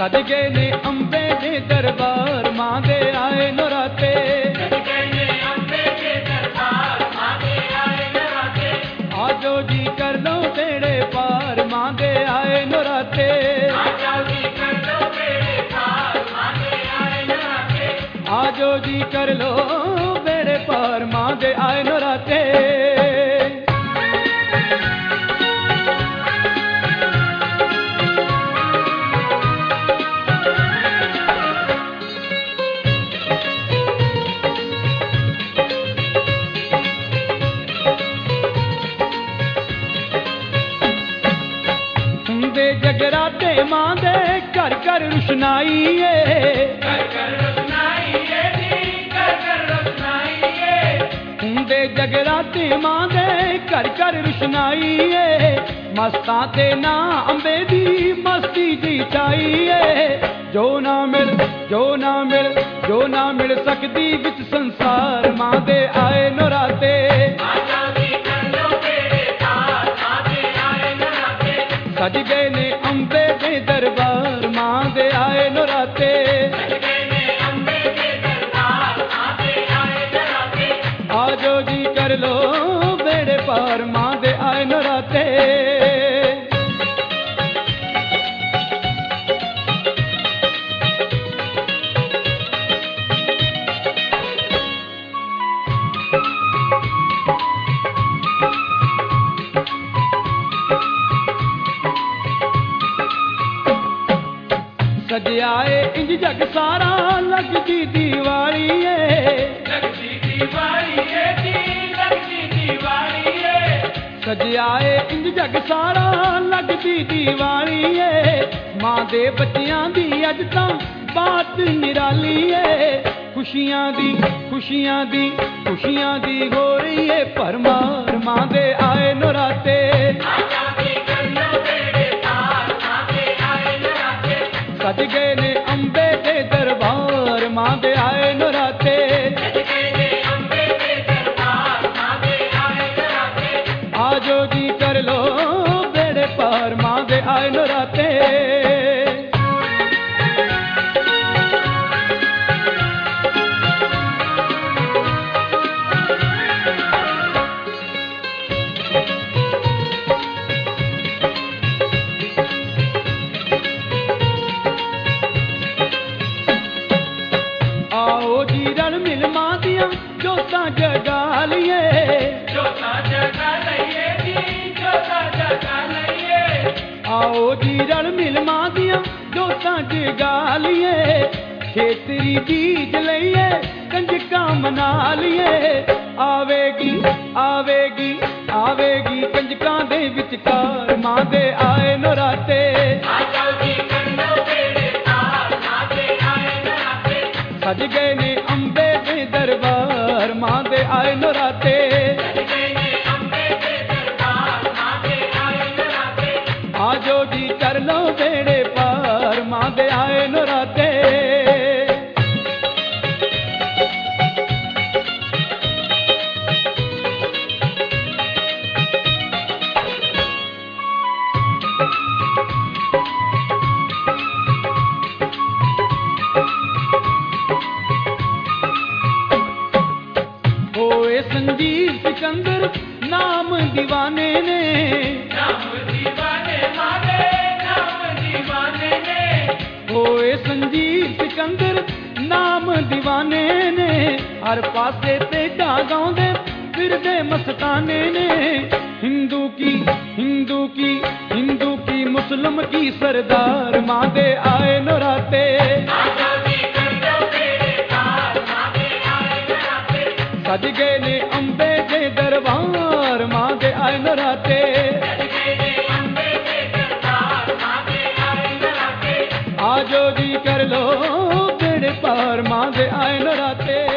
सज गए ने अंबे दे दरबार मां दे आए नराते। आजो जी कर लो बेड़े पार मां दे आए नराते। आजो जी कर लो बेड़े पार मां दे आए नराते। जगराते मां दे घर घर रुशनाई हुंदे जगराते मां दे घर घर रुशनाई मस्तां ते ना अंबे दी मस्ती जी चाई जो ना मिल जो ना मिल जो ना मिल सकदी विच संसार मां दे आए नराते। सज गए ने अंबे दे दरबार मां दे आए नराते। आजो जी कर लो बेड़े पार मां दे आए नराते। सज आए इंज जग सारा लगदी दीवाली सज आए इंज जग सारा लगदी दीवाली मां दे बच्चियां दी अज तां बात निराली खुशियां दी खुशियां दी खुशियां दी हो रही है भरमार मां दे आए नराते। सज गए ने अंबे दे दरबार मां दे आए नराते। आजो जी कर लो बेड़े पार मां दे आए नराते। आओ जी रल मिल मां दियां जोतां जगा लिये आओ जी रल मिल मां दियां जोतां जगा लिये खेतरी बीज लइए कंजकां मना लिये आवेगी आवेगी आवेगी कंजकां दे विचकार मां दे आए नराते। सज गए ने अंबे दे दरबार मां दे आए नराते। आजो जी कर लो बेड़े पार मां दे आए नराते। संजीव सिकंदर नाम दीवाने ने होए संजीव सिकंदर नाम दीवाने ने हर पासे ते गाउंदे फिरदे मस्ताने ने हिंदू की हिंदू की हिंदू की मुस्लिम की सरदार मां दे आए नराते। सज गए ने अंबे दे दरबार मां दे आए नराते। आजो जी कर लो बेड़े पार मां दे आए नराते।